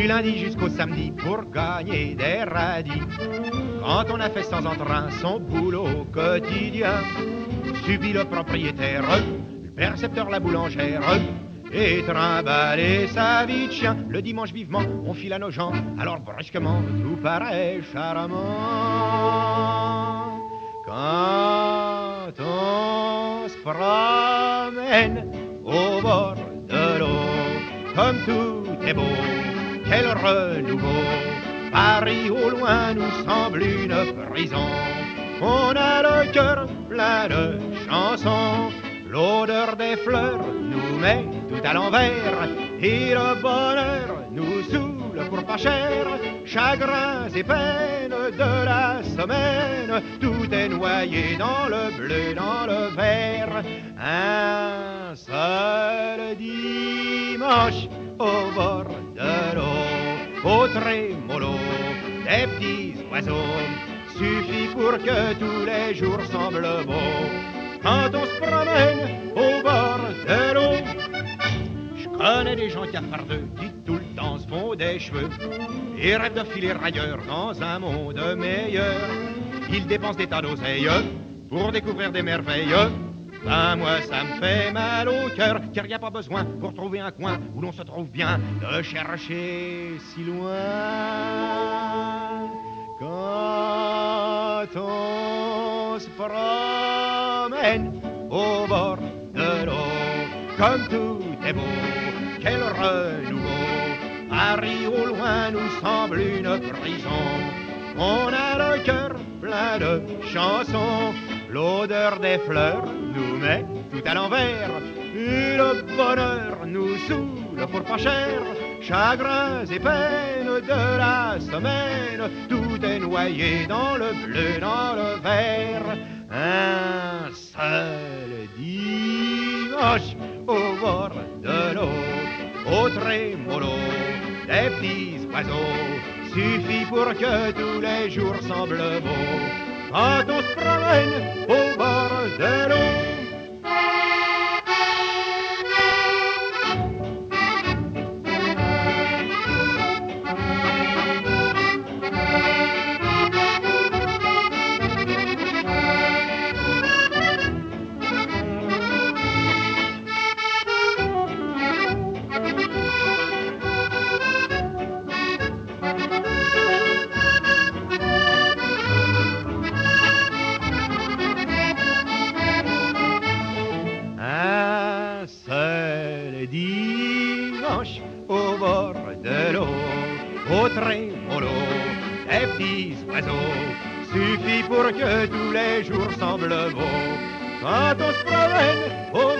du lundi jusqu'au samedi pour gagner des radis. Quand on a fait sans entrain son boulot quotidien, subit le propriétaire, le percepteur, la boulangère, et trimballer sa vie de chien. Le dimanche vivement, on file à nos gens, alors brusquement tout paraît charmant. Quand on se promène au bord de l'eau, comme tout est beau, quel renouveau. Paris au loin nous semble une prison. On a le cœur plein de chansons. L'odeur des fleurs nous met tout à l'envers. Et le bonheur nous saoule pour pas cher. Chagrins et peines de la semaine, tout est noyé dans le bleu, dans le vert. Un seul dimanche au bord de l'eau, au trémolo des petits oiseaux, suffit pour que tous les jours semblent beaux. Quand on se promène au bord de l'eau, je connais des gens cafardeux qui tout le temps se font des cheveux et rêvent de filer ailleurs dans un monde meilleur. Ils dépensent des tas d'oseilles pour découvrir des merveilles. Ben moi ça me fait mal au cœur, car y a pas besoin pour trouver un coin où l'on se trouve bien de chercher si loin. Quand on se promène au bord de l'eau, comme tout est beau, quel renouveau. Paris au loin nous semble une prison. On a le cœur plein de chansons. L'odeur des fleurs nous met tout à l'envers. Et le bonheur nous saoule pour pas cher. Chagrins et peines de la semaine, tout est noyé dans le bleu, dans le vert. Un seul dimanche au bord de l'eau, au trémolo des petits oiseaux, suffit pour que tous les jours semblent beaux. Quand on se promène au bord de l'eau. Dimanche au bord de l'eau, au trémolo des petits oiseaux, suffit pour que tous les jours semblent beaux. Quand on se promène au